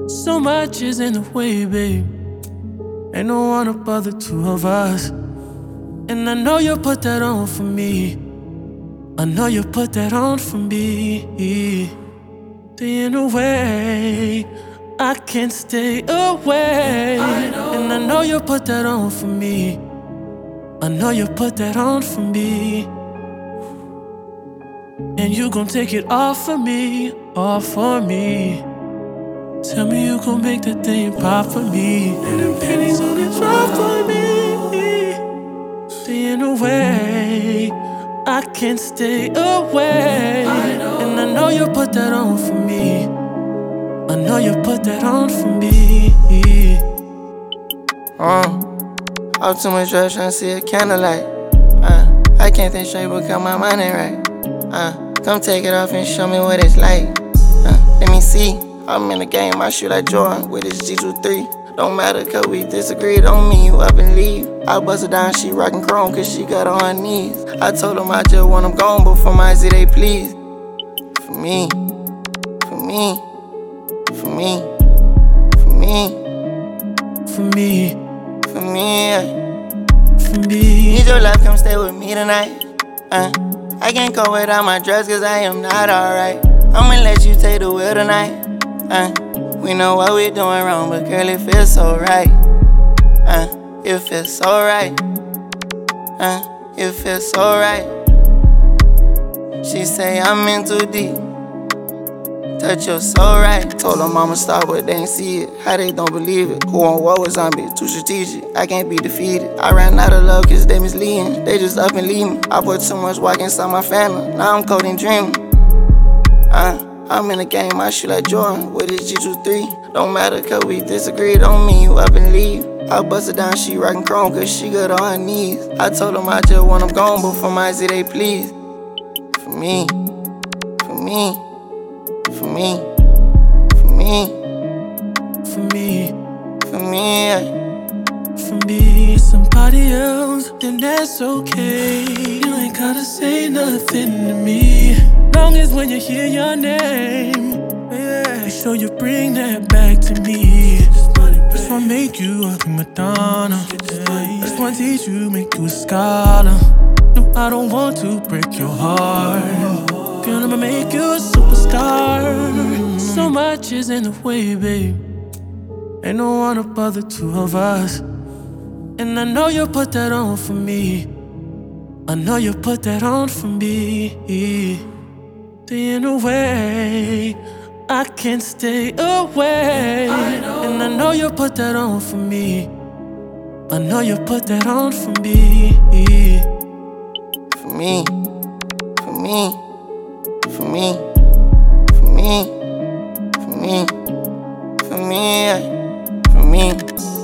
So much is in the way, babe. Ain't no one above the two of us. And I know you put that on for me. I know you put that on for me. In a way, I can't stay away. And I know you put that on for me. I know you put that on for me. And you gon' take it off for me, all for me. Tell me you gon' make that thing pop for me. And the pennies on the drop for me. In a way, I can't stay away. And I know you put that on for me. I know you put that on for me. Out too much drugs tryna see a candlelight. I can't think straight because my mind ain't right. Come take it off and show me what it's like. Let me see. I'm in the game, I shoot like Jordan with his G23. Don't matter cause we disagree, don't mean you up and leave. I bust her down, she rockin' chrome cause she got on her knees. I told them I just want them gone before my Z they please. For me, for me, for me, for me, For me, for me, yeah. for me. Need your love, come stay with me tonight. I can't go without my drugs cause I am not alright. I'ma let you take the wheel tonight. We know what we doing wrong, but girl, it feels so right. It feels so right. It feels so right. She say I'm in too deep. Touch your soul right. Told her mama stop, but they ain't see it. How they don't believe it? Who on what was zombies? Too strategic. I can't be defeated. I ran out of love cause they misleading. They just up and leave me. I put too much work inside my family. Now I'm cold and dreaming. I'm in the game, I shoot like Jordan with his G23. Don't matter cause we disagree, don't mean you up and leave. I bust her down, she rockin' chrome cause she got on her knees. I told them I just want them gone before my Z they please. For me, for me, for me, for me, For me, for me, yeah. for me. Somebody else, then that's okay. You ain't gotta say nothing to me. Long as when you hear your name, yeah, be sure you bring that back to me. Just wanna make you a prima donna. Just wanna teach you, make you a scholar. No, I don't want to break your heart. Girl, I'ma make you a superstar. So much is in the way, babe. Ain't no one above the two of us. And I know you put that on for me. I know you put that on for me. In a way, I can't stay away. And I know you put that on for me. I know you put that on for me. For me, for me, for me, for me, for me, for me, yeah. For me.